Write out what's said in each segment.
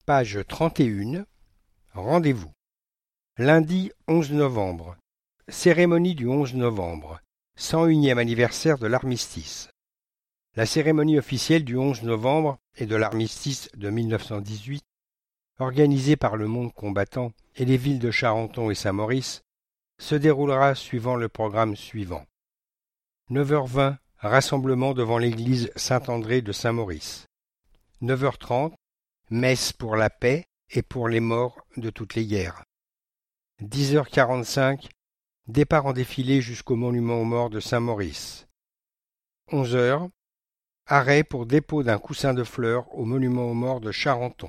Page 31. Rendez-vous. Lundi 11 novembre. Cérémonie du 11 novembre. 101e anniversaire de l'armistice. La cérémonie officielle du 11 novembre et de l'armistice de 1918, organisée par le monde combattant et les villes de Charenton et Saint-Maurice, se déroulera suivant le programme suivant. 9h20, rassemblement devant l'église Saint-André de Saint-Maurice. 9h30, messe pour la paix et pour les morts de toutes les guerres. 10h45, départ en défilé jusqu'au monument aux morts de Saint-Maurice. 11h, arrêt pour dépôt d'un coussin de fleurs au monument aux morts de Charenton.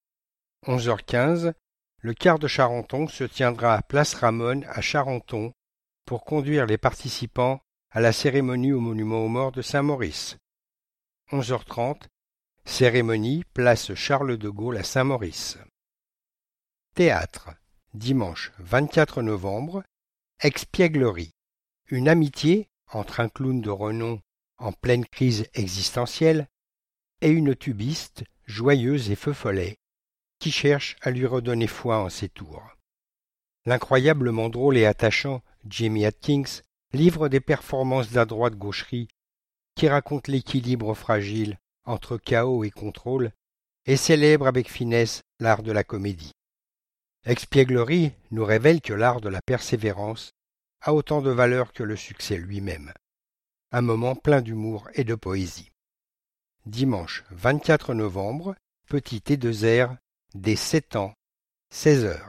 11h15, le quart de Charenton se tiendra à Place Ramon à Charenton pour conduire les participants à la cérémonie au monument aux morts de Saint-Maurice. 11h30, cérémonie place Charles de Gaulle à Saint-Maurice. Théâtre, dimanche 24 novembre, Expièglerie. Une amitié entre un clown de renom en pleine crise existentielle et une tubiste joyeuse et feu follet qui cherche à lui redonner foi en ses tours. L'incroyablement drôle et attachant Jimmy Atkins livre des performances d'adroite gaucherie qui racontent l'équilibre fragile entre chaos et contrôle et célèbre avec finesse l'art de la comédie. Expièglerie nous révèle que l'art de la persévérance a autant de valeur que le succès lui-même. Un moment plein d'humour et de poésie. Dimanche 24 novembre, petit T2R, dès 7 ans, 16h.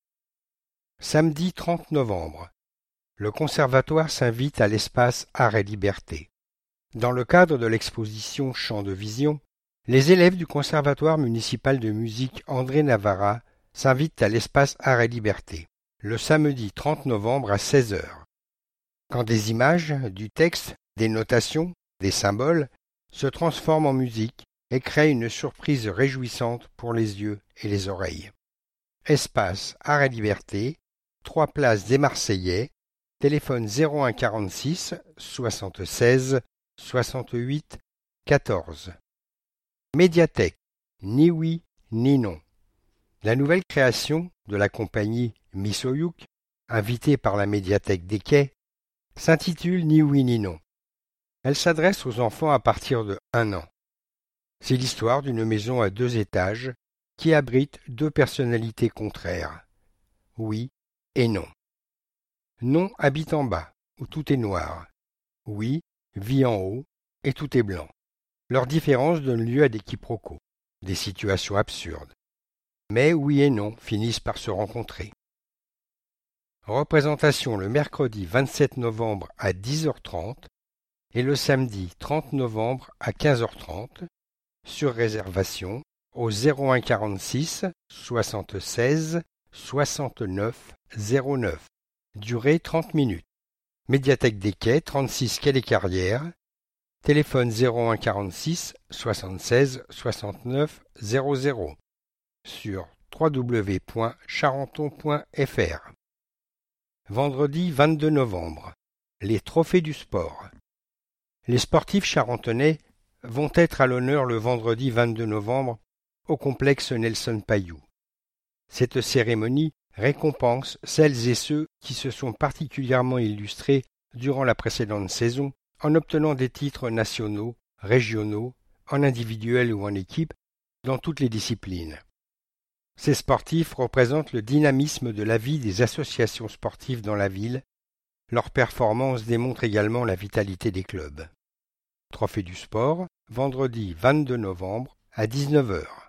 Samedi 30 novembre, le Conservatoire s'invite à l'espace Art et Liberté. Dans le cadre de l'exposition Champs de Vision, les élèves du Conservatoire municipal de musique André Navarra s'invitent à l'espace Art et Liberté, le samedi 30 novembre à 16h. Quand des images, du texte, des notations, des symboles se transforment en musique et créent une surprise réjouissante pour les yeux et les oreilles. Espace Art et Liberté, 3 places des Marseillais, téléphone 01 46 76 68 14. Médiathèque, ni oui ni non. La nouvelle création de la compagnie Misoyuk, invitée par la médiathèque des Quais, s'intitule Ni oui ni non. Elle s'adresse aux enfants à partir de 1 an. C'est l'histoire d'une maison à 2 étages qui abrite 2 personnalités contraires. Oui et non. Non habite en bas, où tout est noir. Oui vit en haut, et tout est blanc. Leur différence donne lieu à des quiproquos, des situations absurdes. Mais oui et non finissent par se rencontrer. Représentation le mercredi 27 novembre à 10h30 et le samedi 30 novembre à 15h30, sur réservation au 01 46 76 69 09. Durée 30 minutes. Médiathèque des Quais, 36 quai des Carrières. Téléphone 01 46 76 69 00. Sur www.charenton.fr. Vendredi 22 novembre. Les trophées du sport. Les sportifs charentonais vont être à l'honneur le vendredi 22 novembre au complexe Nelson Payou. Cette cérémonie récompense celles et ceux qui se sont particulièrement illustrés durant la précédente saison en obtenant des titres nationaux, régionaux, en individuel ou en équipe, dans toutes les disciplines. Ces sportifs représentent le dynamisme de la vie des associations sportives dans la ville. Leurs performances démontrent également la vitalité des clubs. Trophée du sport, vendredi 22 novembre à 19h.